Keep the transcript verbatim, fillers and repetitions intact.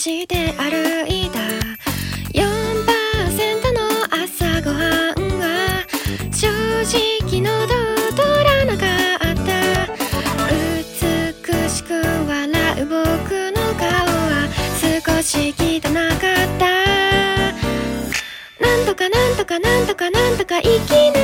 して歩いた よんパーセント の朝ごはんは正直喉を通らなかった美しく笑う僕の顔は少し汚かったなんとかなんとかなんとかなんとか生き